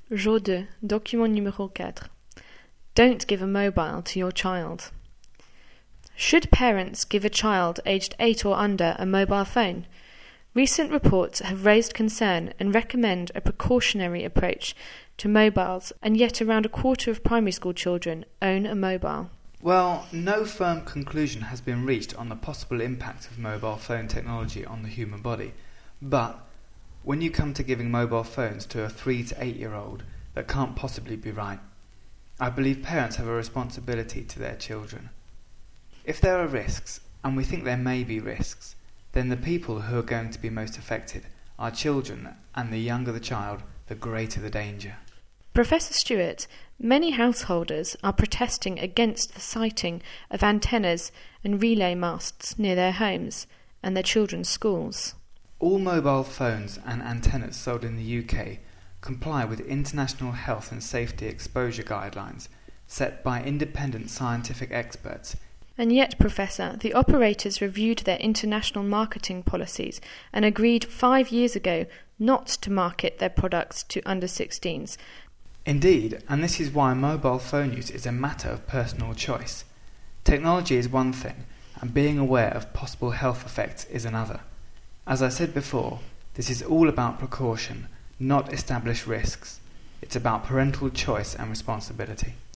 Jour 2, document numéro 4. Don't give a mobile to your child. Should parents give a child aged 8 or under a mobile phone? Recent reports have raised concern and recommend a precautionary approach to mobiles, and yet around a quarter of primary school children own a mobile. Well, no firm conclusion has been reached on the possible impact of mobile phone technology on the human body, but when you come to giving mobile phones to a 3 to 8 year old, that can't possibly be right. I believe parents have a responsibility to their children. If there are risks, and we think there may be risks, then the people who are going to be most affected are children, and the younger the child, the greater the danger. Professor Stewart, many householders are protesting against the siting of antennas and relay masts near their homes and their children's schools. All mobile phones and antennas sold in the UK comply with international health and safety exposure guidelines set by independent scientific experts. And yet, Professor, the operators reviewed their international marketing policies and agreed 5 years ago not to market their products to under-16s. Indeed, and this is why mobile phone use is a matter of personal choice. Technology is one thing, and being aware of possible health effects is another. As I said before, this is all about precaution, not established risks. It's about parental choice and responsibility.